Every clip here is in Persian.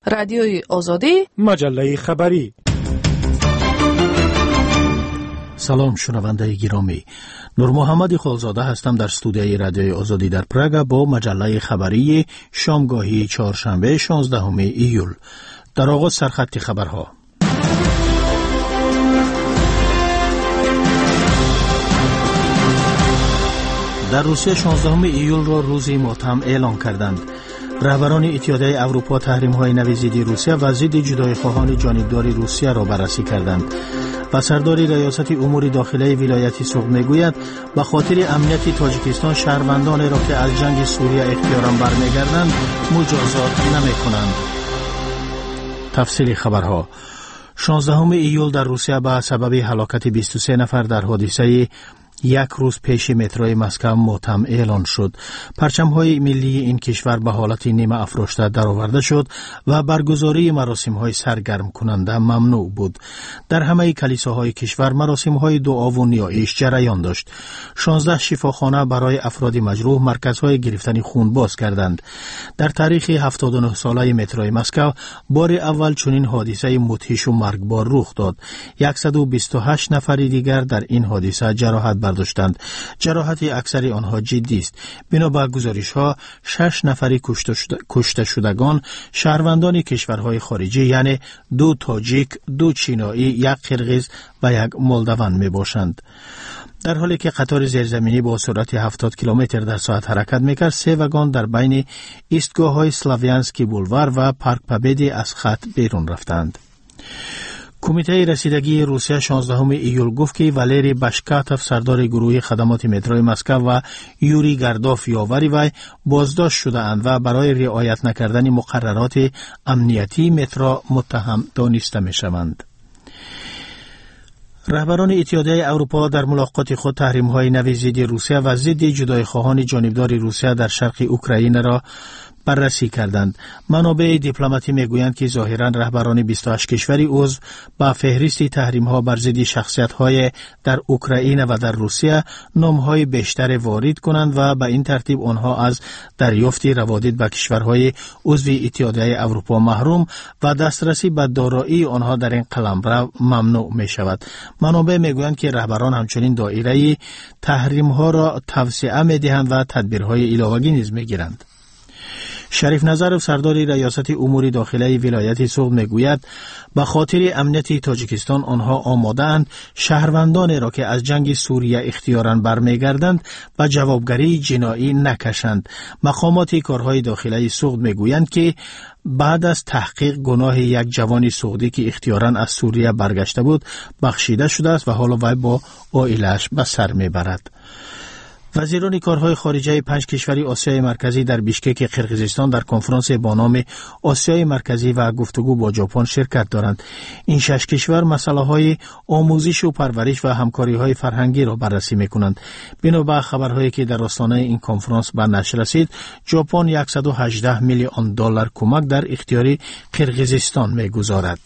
رادیوی آزادی، مجله خبری. سلام شنونده گرامی، نور محمد خالزاده هستم در استودیوی رادیوی آزادی در پراگ با مجله خبری شامگاهی چهارشنبه 16 ایول. در آغاز سرخط خبرها. در روسیه 16 ایول را روزی ماتم اعلان کردند. رهبران اتحادیه اروپا تحریم‌های نوی ضد روسیه و ضد جدایی‌خواهان جانبدار روسیه را بررسی کردند. و سردار ریاست امور داخلی ولایت سوغد میگوید به خاطر امنیت تاجیکستان شهروندان را که از جنگ سوریه اختیاراً برمیگردند مجازات نمی‌کنند. تفصیل خبرها. 16 ایول در روسیه به سبب هلاکت 23 نفر در حادثه یک روز پیش متروی مسکو ماتم اعلان شد. پرچم‌های ملی این کشور به حالت نیمه افراشته درآورده شد و برگزاری مراسم‌های سرگرم کننده ممنوع بود. در همه کلیساهای کشور مراسم‌های دعا و نیایش جریان داشت. 16 شفاخانه برای افراد مجروح مرکزهای گرفتن خون باز کردند. در تاریخ 79 ساله متروی مسکو بار اول چنین حادثه مدهش و مرگبار رخ داد. 128 نفر دیگر در این حادثه جراحت برداشتند. جراحت اکثر آنها جدی است. بنا به گزارش‌ها 6 نفری کشته شدگان شهروندان کشورهای خارجی یعنی 2 تاجیک، 2 چینایی، 1 قرغیز و 1 مولدوان میباشند. در حالی که قطار زیرزمینی با سرعت 70 کیلومتر در ساعت حرکت میکرد، 3 واگن در بین ایستگاه‌های سلاویانسکی بولوار و پارک پابدی از خط بیرون رفتند. کمیته رسیدگی روسیه 16 ایول گفت که والری باشکاتوف سردار گروه خدمات متروی مسکو و یوری گرداف یاوری وی بازداشت شده اند و برای رعایت نکردن مقررات امنیتی مترو متهم دانسته می شوند. رهبران اتحادیه اروپا در ملاقات خود تحریم‌های نوی ضد روسیه و ضد جدایی‌خواهان جانبدار روسیه در شرق اوکراین را بررسی کردند. منابع دیپلماتی میگویند که ظاهراً رهبران 28 کشوری عضو با فهرست تحریم‌ها بر ضد شخصیت‌های در اوکراین و در روسیه نام‌های بیشتر وارد کنند و به این ترتیب آنها از دریافت روادید به کشورهای عضو اتحادیه اروپا محروم و دسترسی به دارایی آنها در این قلمرو ممنوع می‌شود. منابع میگویند که رهبران همچنین دایره تحریم‌ها را توسعه می‌دهند و تدبیرهای علاوه‌ای نیز می‌گیرند. شریف نظرов سردار ریاست امور داخلی ولایت سوغد میگوید به خاطر امنیت تاجیکستان آنها آماده‌اند شهروندان را که از جنگ سوریه اختیاراً برمیگردند به جوابگری جنایی نکشند. مقامات کارهای داخلی سوغد میگویند که بعد از تحقیق گناه یک جوان سوغدی که اختیاراً از سوریه برگشته بود بخشیده شده است و حالا وی با عائله‌اش به سر میبرد. وزیران کارهای خارجه 5 کشور آسیای مرکزی در بیشکک قرقیزستان در کنفرانس با نام آسیای مرکزی و گفتگو با ژاپن شرکت دارند. این 6 کشور مسائل آموزش و پرورش و همکاری‌های فرهنگی را بررسی می‌کنند. بنا به خبرهایی که در آستانه این کنفرانس به نشر رسید، ژاپن 118 میلیون دلار کمک در اختیار قرقیزستان می‌گذارد.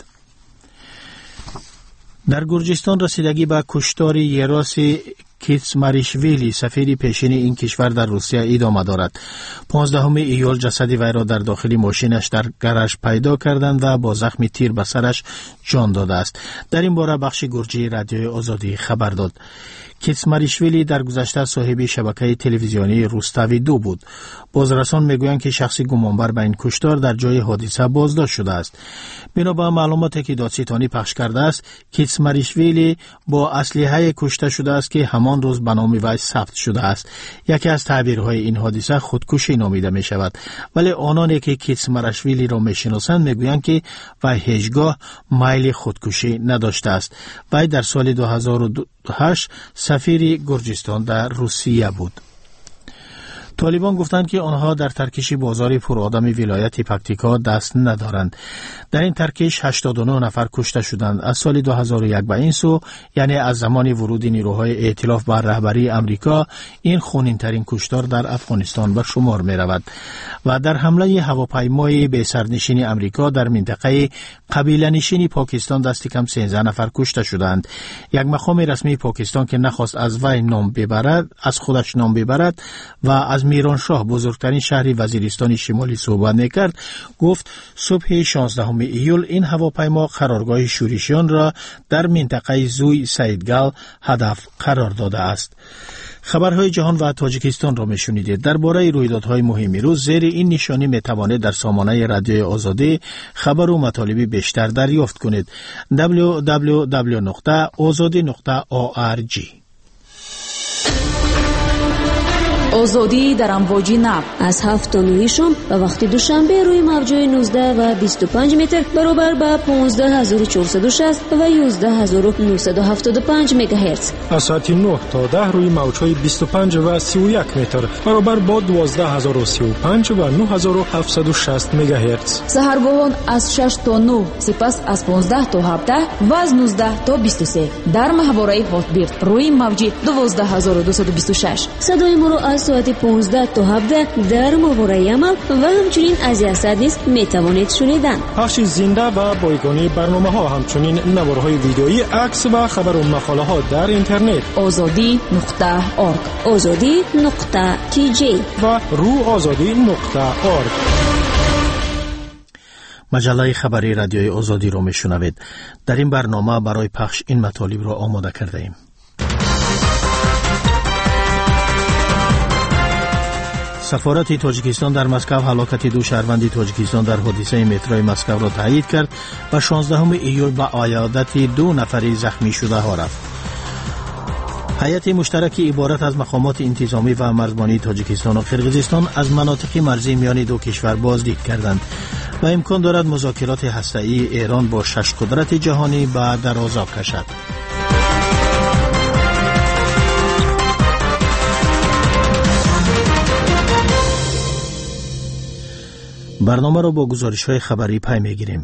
در گرجستان رسیدگی به کشتار یراس کیتسماریشویلی سفیر پیشین این کشور در روسیه ادامه دارد. 15 ایول جسد وی را در داخل ماشینش در گاراژ پیدا کردند و با زخم تیر به سرش جان داده است. در این باره بخش گرجی رادیوی آزادی خبر داد. کیتسماریشویلی در گذشته صاحب شبکه تلویزیونی روستاوی 2 بود. بازرسان میگویند که شخص گمانبر به این کشتار در جای حادثه بازداشت شده است. بنا به معلوماتی که دادستانی پخش کرده است، کیتسماریشویلی با اسلحه کشته شده است که همان روز به نام وی ثبت شده است. یکی از تعبیرهای این حادثه خودکشی نامیده می شود، ولی آنانی که کیتسماریشویلی را میشناسند میگویند که وی هیچگاه میل خودکشی نداشته است. وی در سال 2008 سفیر گرجستان در روسیه بود. طالبان گفتند که آنها در ترکش بازار پرآدم ولایت پکتیکا دست ندارند. در این ترکش 89 نفر کشته شدند. از سال 2001 به این سو، یعنی از زمان ورود نیروهای ائتلاف بر رهبری امریکا، این خونین‌ترین کشتار در افغانستان به شمار می رود. و در حمله هواپیمای به سرنشین امریکا در منطقه قبیله نشین پاکستان دست کم 13 نفر کشته شدند. یک مقام رسمی پاکستان که نخواست از وی نام ببرد، از خودش نام ببرد و از میرانشاه، بزرگترین شهر وزیرستان شمالی، صحبت میکرد، گفت صبح 16 ایول این هواپیما قرارگاه شورشیان را در منطقه زوی سیدگل هدف قرار داده است. خبرهای جهان و تاجیکستان را میشنیدید. درباره رویدادهای مهم روز زیر این نشانی میتوانید در سامانه رادیوی آزادی خبر و مطالب بیشتر دریافت کنید. www.azadi.org. آزادی در امواج نو از 7 تا 9 شام و وقت دوشنبه روی موج‌های 19 و 25 متر برابر با 15460 و 11975 مگاهرتز. از ساعت 9 تا 10 روی موج‌های 25 و 31 متر برابر با 12035 و 9760 مگاهرتز. سحرگاهان از 6 تا 9، سپس از 15 تا 17 و از 19 تا 23 در ماهواره هاتبیرد روی موج 12226. صدای ما را از ساعت 15 تا 17 در ماهواره عمل و همچنین از یاسد نیز میتوانید شنیدن. پخش زنده و بایگانی برنامه ها، همچنین نوارهای ویدیویی، عکس و خبر و مقاله ها در اینترنت azadi.org azadi.tj و روآزادی.org. مجله خبری رادیوی آزادی را میشنوید. در این برنامه برای پخش این مطالب را آماده کرده ایم. سفارت تاجیکستان در مسکو هلاکت 2 شهروند تاجیکستان در حادثه متروی مسکو را تایید کرد و 16 ایول به عیادت 2 نفر زخمی شده ها رفت. هیئت مشترک عبارت از مقامات انتظامی و مرزبانی تاجیکستان و قرقیزستان از مناطق مرزی میان دو کشور بازدید کردند و امکان دارد مذاکرات هسته‌ای ایران با 6 قدرت جهانی به درازا کشد. برنامه را با گزارش‌های خبری پی می‌گیریم.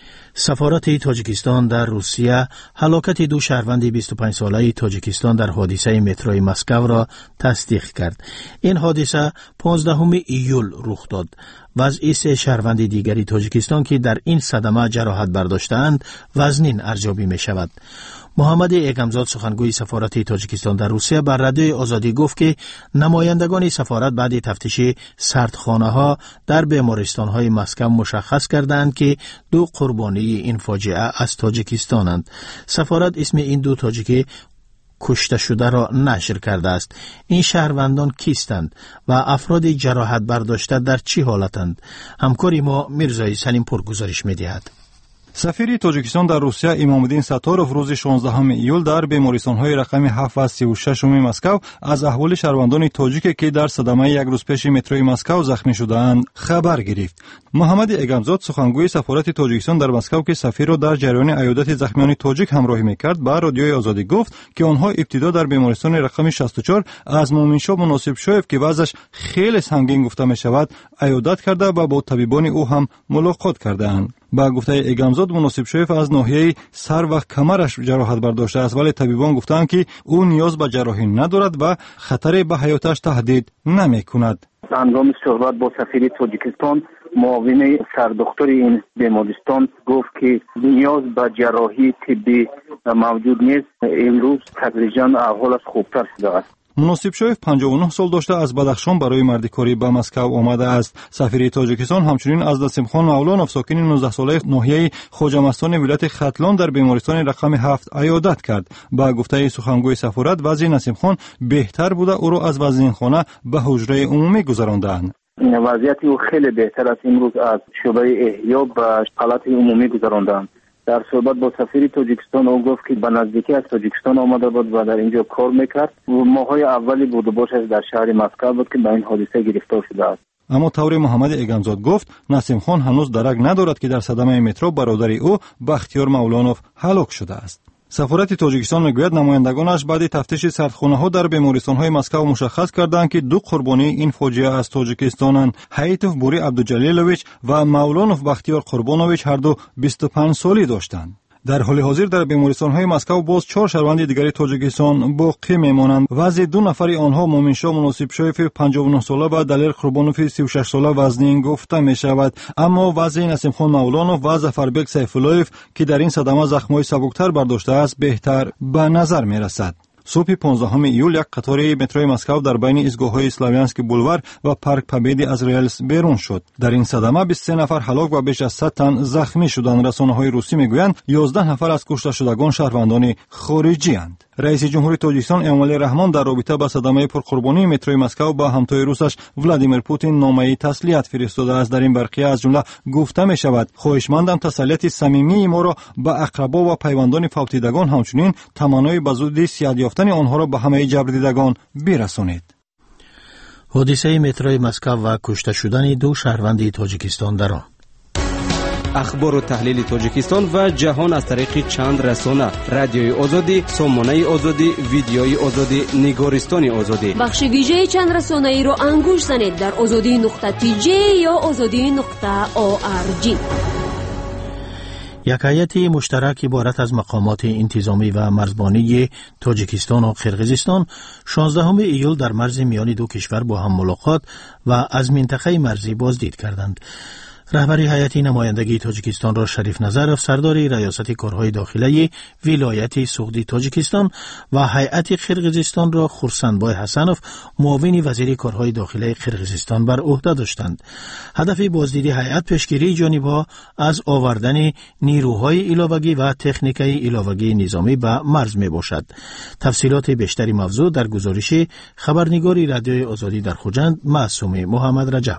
سفارت تاجیکستان در روسیه هلاکت 2 شهروند 25 ساله تاجیکستان در حادثه متروی مسکو را تصدیق کرد. این حادثه 15 ایول رخ داد. وضع 3 شهروند دیگری تاجیکستان که در این صدمه جراحت برداشتند وزنین ارزیابی می شود. محمد ایگمزاد، سخنگوی سفارت تاجیکستان در روسیه، بر رادیوی آزادی گفت که نمایندگان سفارت بعد تفتیش سردخانه‌ها در بیمارستان‌های مسکو مشخص کردند که 2 قربانی این فاجعه از تاجیکستانند. سفارت اسم این 2 تاجیک کشته شده را نشر کرده است. این شهروندان کیستند و افراد جراحت برداشته در چه حالتند؟ همکاری ما میرزای سلیمپور گزارش می‌دهد. سفیر تاجیکستان در روسیه امامالدین ستارов روز 16 ایول در بیمارستان‌های رقم 7 و 36 مسکو از احوال شهروندان تاجیک که در صدمه یک روز پیش متروی مسکو زخمی شده‌اند خبر گرفت. محمد ایگمزاد، سخنگوی سفارت تاجیکستان در مسکو که سفیر را در جریان عیادت زخمیان تاجیک همراهی می‌کرد، به رادیوی آزادی گفت که آنها ابتدا در بیمارستان رقم 64 از مومنشاه مناسبشویف که وضعش خیلی سنگین گفته می‌شود عیادت کرده و با طبیبان او هم ملاقات کردند. با گفته ایگمزاد، مناسبشویف از ناحیه سر و کمرش جراحت برداشته است، ولی طبیبان گفتند که او نیاز به جراحی ندارد و خطری به حیاتش تهدید نمی‌کند. هنگام صحبت با سفیر تاجیکستان، معاون سردختر این بیمارستان گفت که نیاز به جراحی طبی موجود نیست. امروز تدریجاً احوالش خوبتر شده است. مناسبشویف 59 سال داشته از بدخشان برای مردکاری به مسکو آمده است. سفیر تاجیکستان همچنین از نسیمخان مولانوف، ساکن 19 ساله ناحیه خوجامستان ولایت ختلان در بیمارستان رقم 7 عیادت کرد. با گفته سخنگوی سفارت، وضع نسیمخان بهتر بوده، او را از وزینخانه به حجره عمومی گذراندند. وضعیت او خیلی بهتر است. امروز از شعبه احیا به پالات عمومی گذراندند. در صحبت با سفیر تاجیکستان او گفت که به نزدیکی از تاجیکستان آمده بود و در اینجا کار میکرد. ماهای اولی بود و باشش در شهر مسکو بود که به این حادثه گرفتار شده است. اما طور محمد ایگمزاد گفت نسیم خان هنوز درک ندارد که در صدمه مترو برادر او بختیار مولانوف هلاک شده است. سفارت تاجیکستان میگوید نمایندگانش بعد تفتیش سردخانه‌ها در بیمارستان‌های مسکو مشخص کردند که 2 قربانی این فاجعه از تاجیکستانند. حیتوف بوری عبدالجلیلویچ و مولانوف بختیار قربانویچ هر دو 25 سالی داشتند. در حال حاضر در بیمارستان‌های مسکو باز 4 شهروند دیگر تاجیکستان باقی میمانند. وضع 2 نفر آنها مومنشاه مناسبشویف 59 ساله و دلیر قربانوف 36 ساله وزنین گفته می شود. اما وضع نسیمخان مولانوف و ظفربک سیفالایف که در این صدمه زخم‌های سبکتر برداشته است بهتر به نظر می رسد. صبح 15 ایول یک قطار متروی مسکو در بین ایستگاه‌های اسلاویانسکی بولوار و پارک پابیدی از ریلس بیرون شد. در این صدمه 23 نفر هلاک و بیش از 100 تن زخمی شدند. رسانه‌های روسی میگویند 11 نفر از کشته شدگان شهروندان خارجی اند. رئیس جمهوری تاجیکستان امومالی رحمان در رابطه با صدمه پرقربانی متروی مسکو با همتای روسش ولادیمیر پوتین نامه تسلیت فرستاده است. در این برخی از جمله گفته می شود خواهشمندم تسلیت صمیمی ما را به اقربا و پیوندان فوتیدگان همچنین تمنای به زودی صحت یافتن آنها را به همه جبردیدگان برسانید. حادثه متروی مسکو و کشته شدن 2 شهروند تاجیکستان در آن. اخبار و تحلیل تاجیکستان و جهان از طریق چند رسانه: رادیوی آزادی، سامانه آزادی، ویدیوی آزادی، نگارستان آزادی. بخش ویژه چند رسانه ای رو انگوش زنید در azadi.tj یا azadi.org. یک هیئت مشترک عبارت از مقامات انتظامی و مرزبانی تاجیکستان و قرقیزستان 16 ایول در مرز میان 2 کشور با هم ملاقات و از منطقه مرزی بازدید کردند. رهبری هیئت نمایندگی تاجیکستان را شریف نظرف، سردار ریاست کارهای داخلی ولایت سوغدی تاجیکستان و هیئت قرقیزستان را خورسندبای حسنوف، معاون وزیر کارهای داخلی قرقیزستان، بر عهده داشتند. هدف بازدید هیئت پیشگیری جانب‌ها از آوردن نیروهای علاوه‌ای و تکنیک‌های علاوه‌ای نظامی به مرز میباشد. تفصیلات بیشتری موضوع در گزارش خبرنگار رادیوی آزادی در خوجند معصوم محمد رجب.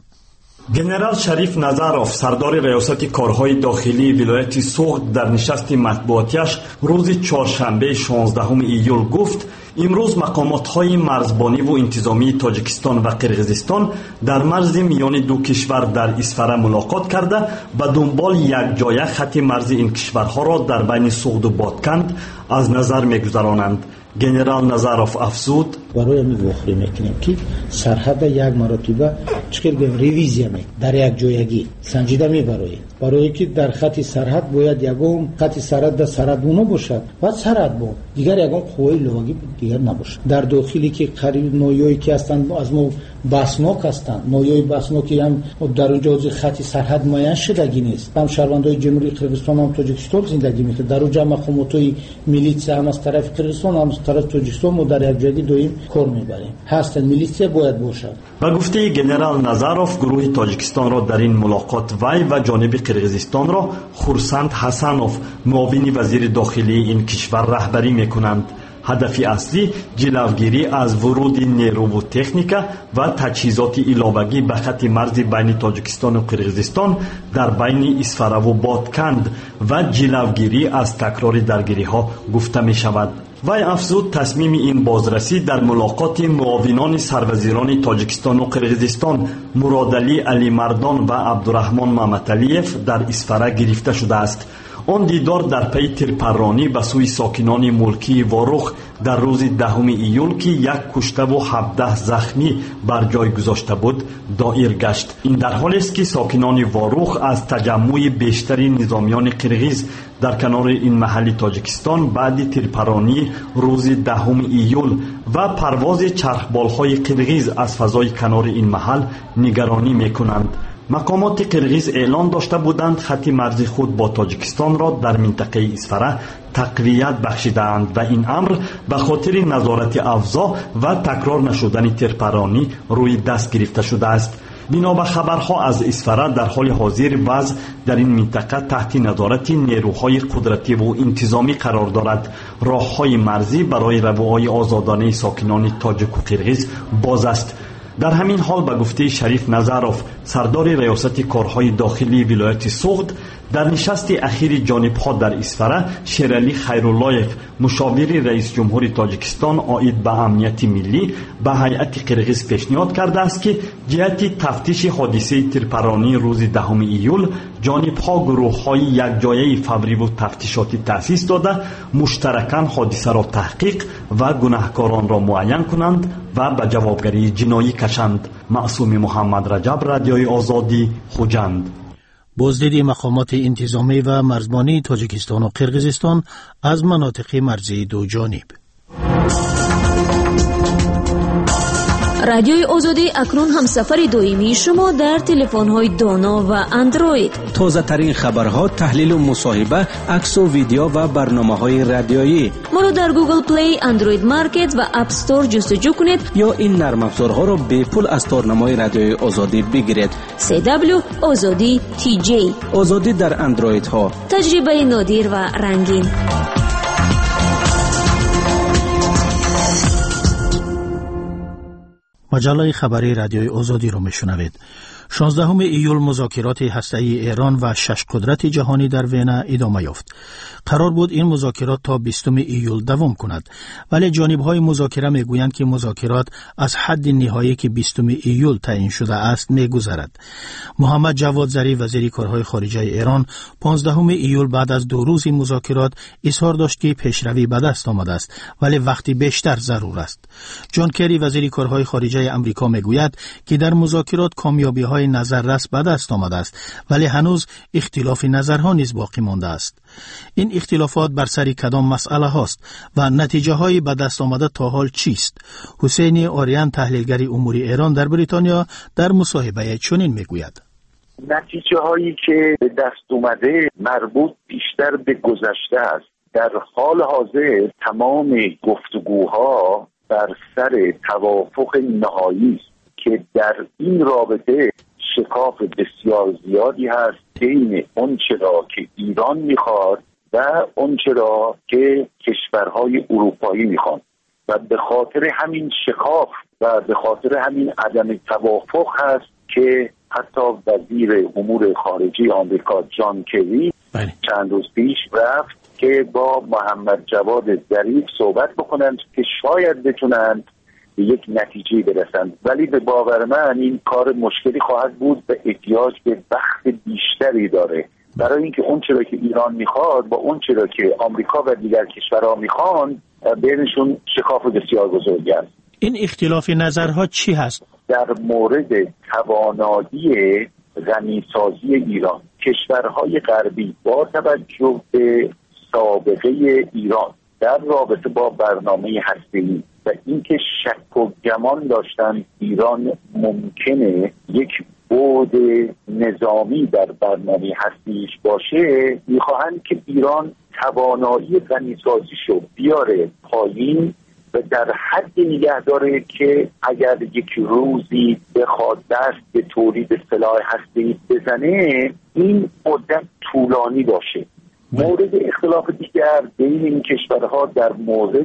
گنرال شریف نظرف، سردار ریاست کارهای داخلی ولایت سوغد، در نشست مطبوعاتیش روز چهارشنبه 16 ایول گفت امروز مقامات‌های مرزبانی و انتظامی تاجیکستان و قرقیزستان در مرز میان 2 کشور در اسفره ملاقات کرده به دنبال یک جایه خط مرز این کشورها را در بین سوغد و بادکند از نظر می‌گذرانند. گنرال نظرف افزود: برای می‌واخری میکنیم که سرحد یک مرتبه چکر ریویزیا می در یک جایگی سنجیده برای که در خط سرحد باید یگم خط سرحد در سرحدونو باشد و سرحد با دیگر یگم قوای لواگی دیگر نباشد. در داخلی که قریب نویایی که هستند از ما بسناک هستند، نویای بسناکی هم در اونجا خط سرحد معین شدگی نیست. هم شهروندای جمهوری قرقیزستان هم تاجیکستان زندگی میکنند. در اونجا مقاماتای میلیتسیا هم از طرف قرقیزستان هم از طرف تاجیکستان ما در یک جایی دویم کار میبریم. هستند میلیتسیا باید باشد. و گفته گنرال نظرف، گروه تاجیکستان را در این ملاقات وی و جانب قرقیزستان را خورسند حسنوف، معاون وزیر داخلی این کشور، رهبری میکنند. هدف اصلی جلوگیری از ورود نیرو و تکنیکا و تجهیزات علاوه‌ای به خط مرز بین تاجیکستان و قرقیزستان در بین اسفره و بادکند و جلوگیری از تکرار درگیری‌ها گفته می شود. وی افزود تصمیم این بازرسی در ملاقات معاونان سروزیران تاجیکستان و قرقیزستان مرادعلی علی مردان و عبدالرحمن محمدعلیف در اسفره گرفته شده است. آن دیدار در پی تیرپرانی به سوی ساکنان ملکی واروخ در روز 10 ایول که 1 کشته و 17 زخمی بر جای گذاشته بود دایر گشت. این در حالی است که ساکنان واروخ از تجمع بیشتری نظامیان قرقیز در کنار این محل تاجیکستان بعد تیرپرانی روز 10 ایول و پرواز چرخبالهای قرقیز از فضای کنار این محل نگرانی میکنند. مقامات قرقیز اعلان داشته بودند خط مرزی خود با تاجیکستان را در منطقه اسفره تقویت بخشیدند و این امر به خاطر نظارت افزا و تکرار نشدن تیرپرانی روی دست گرفته شده است. بنا به خبرها از اسفره در حال حاضر وضع در این منطقه تحت نظارت نیروهای قدرتی و انتظامی قرار دارد. راههای مرزی برای روهای آزادانه ساکنان تاجیک و قرقیز باز است. در همین حال به گفته شریف نظرف، سردار ریاست کارهای داخلی ولایت سوغد، در نشست اخیر جانب‌ها در اسفره، شیرعلی خیراللایق، مشاور رئیس جمهور تاجیکستان عاید به امنیت ملی، به هیئت قرقیز پیشنهاد کرده است که جهت تفتیش حادثه تیرپرانی روز 10 ایول جانب‌ها گروه‌های یکجایی فوری و تفتیشاتی تأسیس داده مشترکاً حادثه را تحقیق و گناهکاران را معین کنند و به جوابگری جنایی کشند. معصوم محمد رجب، رادیوی آزادی، خوجند. بازدید مقامات انتظامی و مرزبانی تاجیکستان و قرقیزستان از مناطق مرزی 2 جانب. رادیوی آزادی اکنون هم سفر دائمی شما در تلفن‌های دانا و اندروید. تازه ترین خبرها، تحلیل و مصاحبه، عکس و ویدیو و برنامه‌های رادیویی. ما رو در گوگل پلی، اندروید مارکت و اپ استور جستجو کنید یا این نرم افزارها رو به پول از تارنمای رادیوی آزادی بگیرید. CW آزادی TJ. آزادی در اندروید ها. تجربه نادر و رنگین. مجله خبری رادیوی آزادی رو میشنوید. 16 ایول مذاکرات هسته‌ای ایران و 6 قدرت جهانی در وینا ادامه یافت. قرار بود این مذاکرات تا 20 ایول دوام کند، ولی جانب‌های مذاکره میگویند که مذاکرات از حد نهایی که 20 ایول تعیین شده است میگذرد. محمد جواد ظریف وزیر کارهای خارجه ایران 15 ایول بعد از 2 روز مذاکرات اظهار داشت که پیشروی به دست آمده است، ولی وقتی بیشتر ضرور است. جان کری وزیر کارهای خارجه آمریکا میگوید که در مذاکرات کامیابی‌های نظررس به دست آمده است، ولی هنوز اختلاف نظرها نیز باقی مانده است. این اختلافات بر سر کدام مسئله هاست و نتیجه های به دست آمده تا حال چیست؟ حسین آریان تحلیلگر امور ایران در بریتانیا در مصاحبه چنین میگوید. نتیجه هایی که به دست اومده مربوط بیشتر به گذشته است. در حال حاضر تمام گفتگوها بر سر توافق نهایی است که در این رابطه شکاف بسیار زیادی هست بین آنچه را که ایران میخواد و آنچه را که کشورهای اروپایی میخوان و به خاطر همین شکاف و به خاطر همین عدم توافق هست که حتی وزیر امور خارجه آمریکا جان کری چند روز پیش رفت که با محمد جواد ظریف صحبت بکنند که شاید بتونند به یک نتیجه برسند، ولی به باور من این کار مشکلی خواهد بود و احتیاج به وقت بیشتری داره برای اینکه اون چرا که ایران میخواد با اون چرا که آمریکا و دیگر کشورها میخوان بینشون شکاف بسیار بزرگی است. این اختلاف نظرها چی هست؟ در مورد توانایی غنیسازی ایران، کشورهای غربی با توجه به سابقه ایران در رابطه با برنامه هسته‌ای و اینکه شک و گمان داشتن ایران ممکنه یک بعد نظامی در برنامه هسته‌ایش باشه، میخواهند که ایران توانایی غنیسازیشو بیاره پایین و در حد نگه داره که اگر یک روزی بخواد دست به تولید سلاح هسته‌ای بزنه این مدت طولانی باشه. مورد اختلاف دیگر بین این کشورها در مورد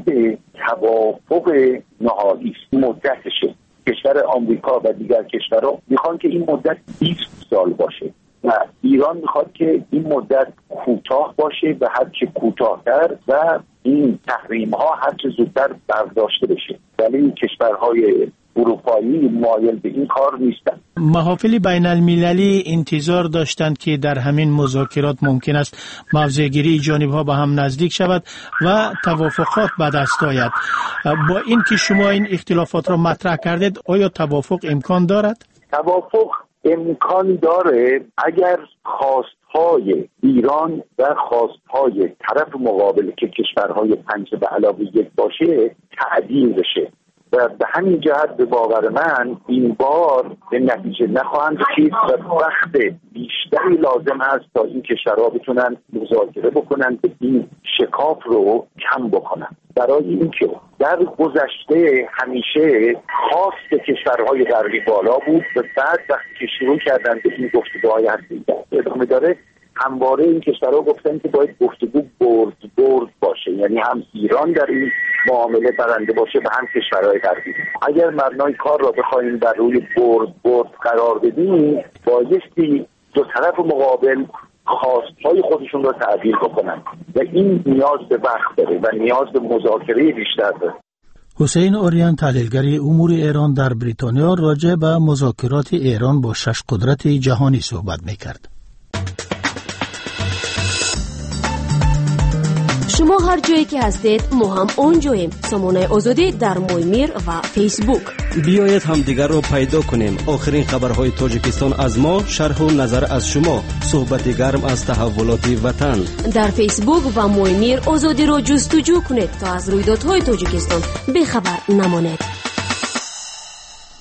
توافق نهایی است. مدتشه. کشور آمریکا و دیگر کشورها میخوان که این مدت 20 سال باشه و ایران میخواد که این مدت کوتاه باشه و هرچه کوتاه‌تر و این تحریم ها هرچه زودتر برداشته بشه، ولی این کشورهای اروپایی مایل به این کار نیستند. محافل بین المللی انتظار داشتند که در همین مذاکرات ممکن است موضع‌گیری جانب‌ها با هم نزدیک شود و توافقات به دست آید. با این که شما این اختلافات را مطرح کردید، آیا توافق امکان دارد؟ توافق امکان داره اگر خواستهای ایران و خواستهای طرف مقابل که کشورهای 5 به علاوه 1 باشه تعدیل بشه و به همین جهت به باور من این بار به نتیجه نخواهند رسید و وقت بیشتری لازم هست تا این کشورها بتونن مذاکره بکنن که این شکاف رو کم بکنن. برای اینکه در گذشته همیشه خواست کشورهای غربی بالا بود و بعد وقتی که شروع کردن به این گفتگوهای هسته‌ای ادامه داره، همواره این کشورها گفتن که باید گفتگو برد باشه، یعنی هم ایران در این معامله برنده باشه و هم کشورهای غربی. اگر مبنای کار را بخوایم بر روی برد قرار بدیم، بایستی دو طرف مقابل خواستهای خودشون را تعدیل بکنن و این نیاز به وقت داره و نیاز به مذاکره بیشتر داره. حسین آریان تحلیلگر امور ایران در بریتانیا راجع به مذاکرات ایران با 6 قدرت جهانی صحبت می‌کرد. شما هر جایی که هستید ما هم اونجاییم. سامانه آزادی در مویمیر و فیسبوک. بیایید هم دیگر رو پیدا کنیم. آخرین خبرهای تاجیکستان از ما، شرح و نظر از شما، صحبت گرم از تحولات وطن. در فیسبوک و مویمیر آزادی رو جستجو کنید تا از رویدادهای تاجیکستان بخبر نمانید.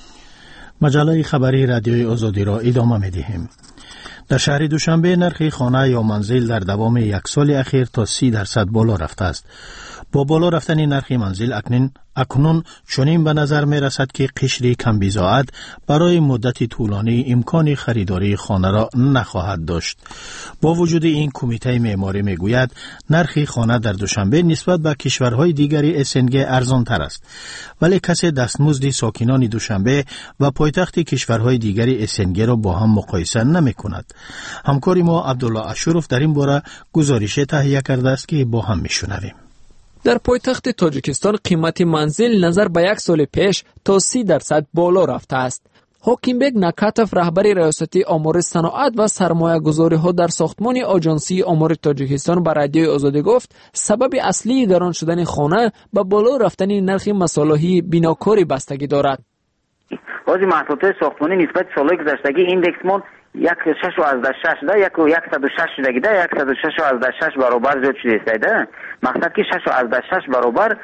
مجله خبری رادیوی آزادی را ادامه می‌دهیم. در شهر دوشنبه نرخ خانه یا منزل در دوام یک سال اخیر تا 30% بالا رفته است. با بالا رفتن نرخ منزل اکنون چنین به نظر می رسد که قشر کم بضاعت برای مدت طولانی امکان خریداری خانه را نخواهد داشت. با وجود این کمیته معماری می گوید نرخ خانه در دوشنبه نسبت به کشورهای دیگری اسنگ ارزان تر است، ولی کسی دستمزد ساکنان دوشنبه و پایتخت کشورهای دیگری اسنگ را با هم مقایسه نمی کند. همکار ما عبدالله اشرف در این باره گزارش تهیه کرده است که با هم می شنویم. در پایتخت تاجیکستان قیمت منزل نظر به یک سال پیش تا 30% بالا رفته است. حاکمبک نکاتف رهبر ریاستی آمار صنعت و سرمایه گذاری ها در ساختمان آژانسی آمار تاجیکستان به رادیوی آزادی گفت سبب اصلی گران شدن خانه به بالا رفتن نرخ مصالحی بیناکاری بستگی دارد. بازی محصولات ساختمانی نسبت سالهای گذشتگی ایندکس مون 1.6 ده 106 شده ده 106 برابر زیاد شده ده. مقصد که 6.6 برابر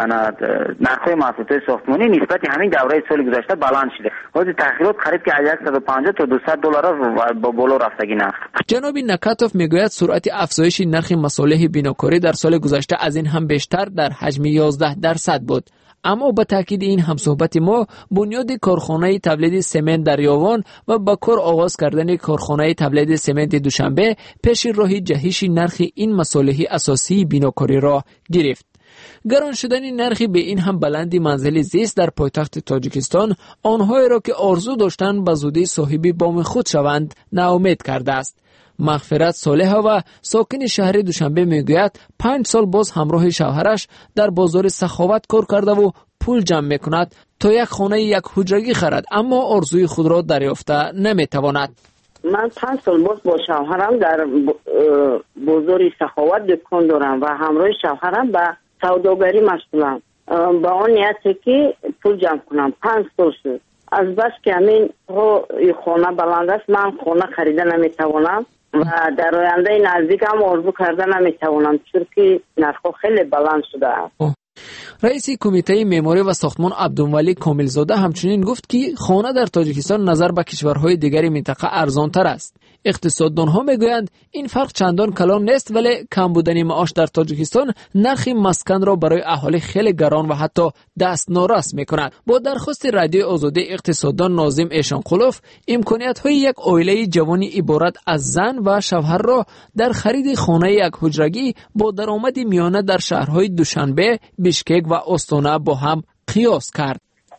نرخ‌های محصولات ساختمانی نسبت همین دوره سال گذشته بلند شده. حاضر تأخیرات قریب که 150 تا 200 دلار با بالا رفتگی نرخ. جناب نکاتوف میگوید سرعت افزایش نرخ مصالح بیناکاری در سال گذشته از این هم بیشتر در حجم 11% بود. اما با تاکید این همصحبت ما بنیاد کارخانه تولید سمنت در یاوان و با کار آغاز کردن کارخانه تولید سمنت دوشنبه پیش راه جهش نرخ این مصالح اساسی بیناکاری را گرفت. گران شدن نرخی به این هم بلندی منزل زیست در پایتخت تاجیکستان آنهایی را که آرزو داشتند به زودی صاحب بام خود شوند ناامید کرده است. مغفرت صالح و ساکن شهر دوشنبه میگوید 5 سال باز همراه شوهرش در بازار سخاوت کار کرده و پول جمع میکند تا یک خانه یک حجرگی خرد، اما آرزوی خود را دریافته نمیتواند. من 5 سال باز با شوهرم در بازار سخاوت دکان دارم و همراه شوهرم به سوداگری مشغولم. با آن نیتی که پول جمع کنم 5 سال شد. از بس که همین خانه بلند است من خانه خریده نمیتوانم و در آینده نزدیک هم آرزو کرده نمیتوانم چون که نرخ خیلی بلند شده است. رئیس کمیته معماری و ساختمان عبدالولی کاملزاده همچنین گفت که خانه در تاجیکستان نظر به کشورهای دیگری منطقه ارزان تر است. اقتصاددان ها میگویند این فرق چندان کلان نیست، ولی کم بودن معاش در تاجیکستان نرخ مسکن را برای اهالی خیلی گران و حتی دست نارس میکند. با درخواست رادیو آزادی اقتصاددان ناظم ایشانقلوف امکانیت های یک عائله جوانی عبارت از زن و شوهر را در خرید خانه یک حجرگی با درآمد میانه در شهرهای دوشنبه، بیشکک و استانا با هم قیاس کرد.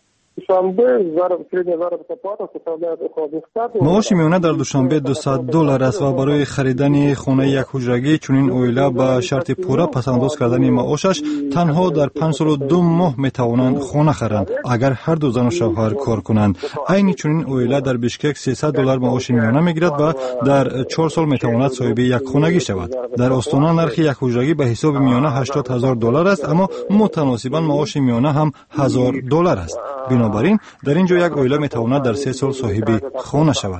معاش میانه در دوشنبه $200 است و برای خریدن خانه یک حجرگی چنین اویلا با شرط پورا پسنداز کردن معاشش تنها در 5 سال و 2 ماه میتوانند خانه خرند اگر هر دو زن و شوهر کار کنند. عین چنین اویلا در بیشکک $300 معاش میانه میگیرد و در 4 سال میتواند صاحب یک خانگی شود. در استانا نرخ یک حجرگی به حساب میانه $80,000 است، اما متناسباً معاش میانه هم $1,000 است. بنابراین در اینجا یک عائله میتواند در 3 سال صاحب خانه شود.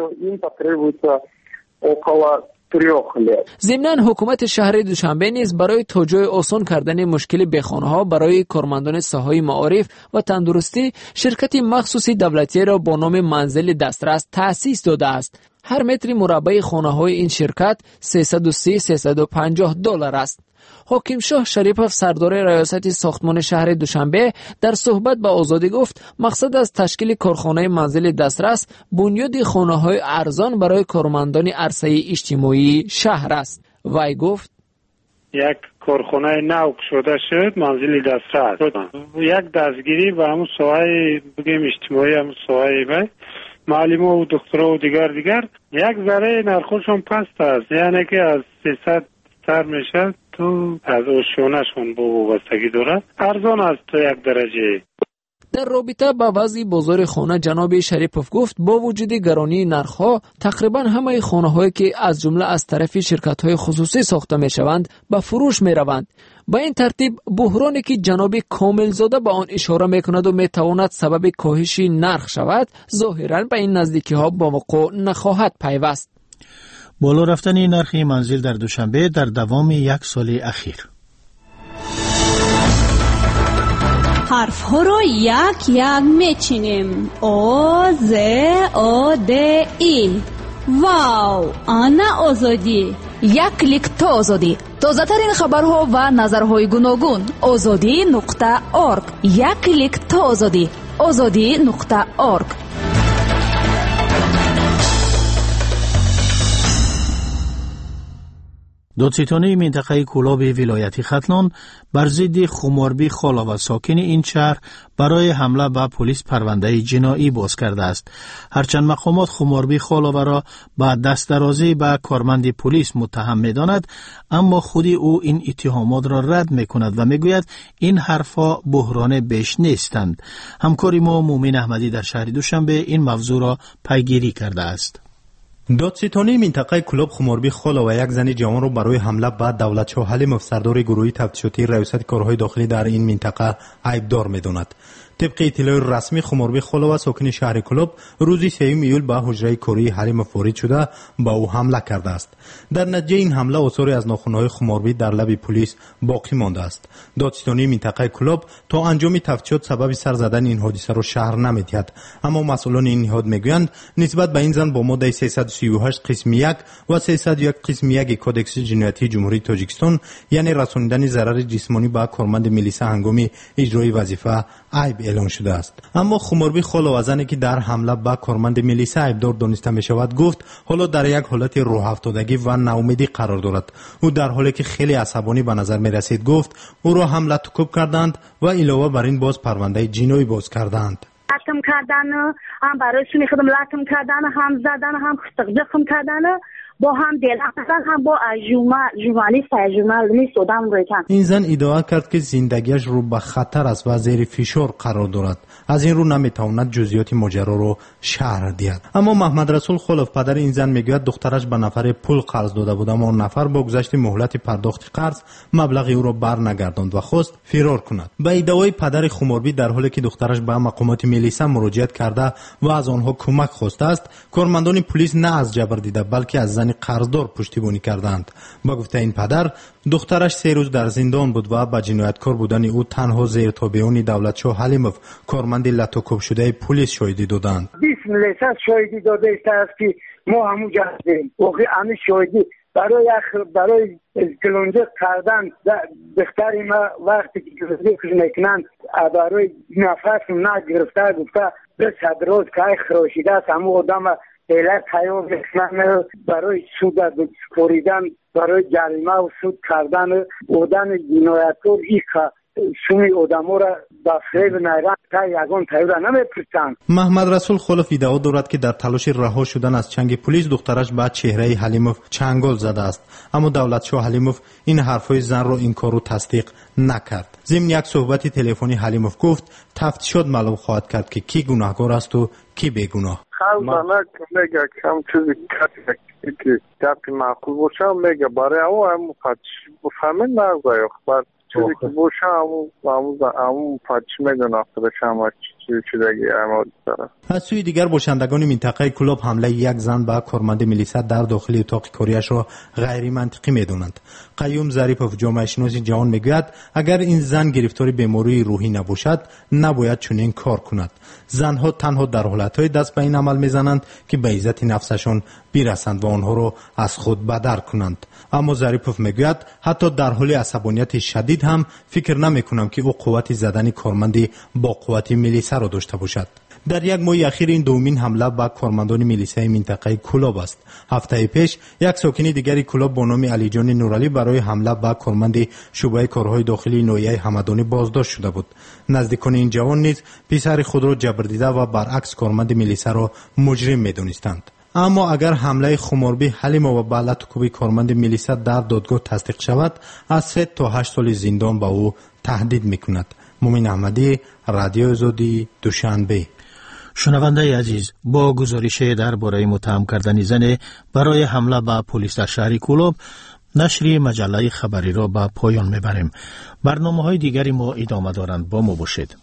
ضمناً حکومت شهر دوشنبه نیز برای توجیه آسان کردن مشکل بیخانه‌ها برای کارمندان ساحه معارف و تندرستی شرکتی مخصوصی دولتی را با نام منزل دسترس تأسیس داده است. هر متر مربع خانه‌های این شرکت $330-350 است. حاکم شاه شریپوف سردار ریاست ساختمان شهر دوشنبه در صحبت با آزادی گفت مقصد از تشکیل کارخانه منزل دسترس بنیاد خانه‌های ارزان برای کارمندان عرصه اجتماعی شهر است. وی گفت یک کارخانه نو شده شد منزل دسترس، یک دستگیری و همون ساحه بگیم اجتماعی، همون ساحه معلم و دکترا و دیگر یک ذره نرخشون پست است، یعنی که از 300 تر میشه تو از اوشونشون با وابستگی داره، ارزان است تا یک درجه. در رابطه با وضع بازار خانه جناب شریپوف گفت با وجود گرانی نرخ‌ها تقریبا همه خانه‌هایی که از جمله از طرف شرکت‌های خصوصی ساخته می‌شوند به فروش می‌روند. با این ترتیب بحرانی که جناب کاملزاده به آن اشاره می‌کند و می‌تواند سبب کاهش نرخ شود ظاهراً به این نزدیکی‌ها با وقوع نخواهد پیوست. بالا رفتن نرخ منزل در دوشنبه در دوام 1 سال اخیر. حرف ها رو یک یک میچینیم. او ز او د ای. واو، آنا آزادی. یک کلیک تا آزادی. تازه ترین خبرها و نظرهای گوناگون. azadi.org. یک کلیک تا آزادی. azadi.org. دادستانی منطقه کولاب ولایت ختلان بر ضد خماربی خالا و ساکن این شهر برای حمله به پلیس پرونده جنایی باز کرده است. هرچند مقامات خماربی خالا را به دست درازی به کارمند پلیس متهم می‌داند، اما خود او این اتهامات را رد می‌کند و می‌گوید این حرفا بحران بیش نیستند. همکار ما مومن احمدی در شهر دوشنبه این موضوع را پیگیری کرده است. دادستانی منطقه کلوب خماربی خالا و یک زن جوان را برای حمله به دولتشاه حلیموف سردار گروهی تفتیشاتی ریاست کارهای داخلی در این منطقه عیبدار می‌داند. طبق اطلاع رسمی خماربی خالا و ساکن شهر کلوب روز 3 ایول به حجره کاری حلیموف وارد شده با او حمله کرده است. در نتیجه این حمله آثاری از ناخن‌های خماربی در لب پلیس باقی مانده است. دادستانی منطقه کلوب تا انجام تفتیشات سبب سر زدن این حادثه را شهر نمی‌دهد، اما مسئولان این نهاد میگویند نسبت به این زن با ماده 338 قسم 1 و 301 قسم 1 کدکس جنایتی جمهوری تاجیکستان، یعنی رساندن ضرر جسمانی به کارمند ملیسا هنگام اجرای وظیفه، عیب اعلان شده است. اما خماربی خالا و زنی که در حمله به کارمند ملیسا عیبدار دانسته می شود گفت حالا در یک حالت روح افتادگی و ناامیدی قرار دارد. او در حالی که خیلی عصبانی به نظر می رسید گفت او را حمله کوب کردند و علاوه بر این باز پرونده جنایی باز کردند. لطم کردن، هم برایشون خودم لطم کردن، هم زدن، هم خستقجخم کردن، با هم دلخواه، هم با ژورنالیست آدم رویتن. این زن ادعا کرد که زندگیش رو به خطر است و زیر فشار قرار دارد. از این رو نمیتواند جزئیات ماجرا رو شرح دهد. اما محمد رسول خلف پدر این زن میگوید دخترش به نفر پول قرض داده بود، اما نفر با گذشت مهلت پرداخت قرض مبلغ او را برنگرداند و خواست فرار کند. به ادعای پدر خماربی در حالی که دخترش به مقامات ملیسا مراجعه کرده و از آنها کمک خواسته است، کارمندان پلیس نه از جبر دیده بلکه از زن قرضدار پشتیبانی کردند. با گفته این پدر، دخترش 3 روز در زندان بود و با جنایتکار بودن او تنها زیر تابعان دولتشاه حلیموف کارمند لطوکوب شده پلیس شاهدی دادند. 20 ملیسا شاهدی داده است که ما همون جهدیم. واقعا همین شاهدی برای گلونجه کردن دختری ما وقتی که گلونجه میکنند برای نفس نگرفته گفته به صدروز که خراشیده است همون آدم ایلت تیار میکنن برای سود کوریدن، برای جریمه و سود کردن بودن جنایتکار ای که شومی آدم‌ها را با فریب نیران تا یگان تایید نمی‌پرسند. محمد رسول خلف ادعا دارد که در تلاش رها شدن از چنگ پلیس دخترش به چهره حلیموف چنگال زده است، اما دولتشاه حلیموف این حرفای زن را این کار رو تصدیق نکرد. ضمن یک صحبت تلفنی حلیموف گفت تفتیشات معلوم خواهد کرد که کی گناهکار است و کی بیگناه. خلق میگه کم چیزی که دفتی معقول باشه میگه برای همون فتش بفهمین نگوی خبر چیزی که باشه همون فتش میدون افتادش همه چیزی اماد داره. از سوی دیگر باشندگان منطقه کلوب حمله یک زن به کارمند ملیسا در داخل اتاق کاریش را غیر منطقی میدونند. قیوم ظریفوف جامعه شناس جوان میگوید اگر این زن گرفتار بیماری روحی نباشد نباید چنین کار کند. زنها تنها در حالتهای دست به این عمل میزنند که به عزت نفسشان برسند و آنها را از خود بدر کنند. اما ظریفوف میگوید حتی در حال عصبانیت شدید هم فکر نمیکنم که او قوت زدن کارمندی با قوت ملیسا را داشته باشد. در یک ماه اخیر این دومین حمله به کارمندان ملیسای منطقه کلوب است. هفته پیش یک ساکن دیگری کلوب با نام علی جان نورالی برای حمله به کارمند شعبه کارهای داخلی نویه حمدانی بازداشت شده بود. نزدیکان این جوان نیز پسر خود را جبر دیده و برعکس کارمند ملیسا را مجرم می‌دانستند. اما اگر حمله خماربی حلیموف و بالت کوبی کارمند ملیسا در دادگاه تصدیق شود، از 3 تا 8 سال زندان به او تهدید می‌کند. مومن احمدی، رادیو آزادی، دوشنبه. شنونده عزیز، با گزارش درباره متهم کردن زن برای حمله به پلیس در شهر کلوب نشر مجله خبری را به پایان میبریم. برنامه‌های دیگری ما ادامه دارند. با ما باشید.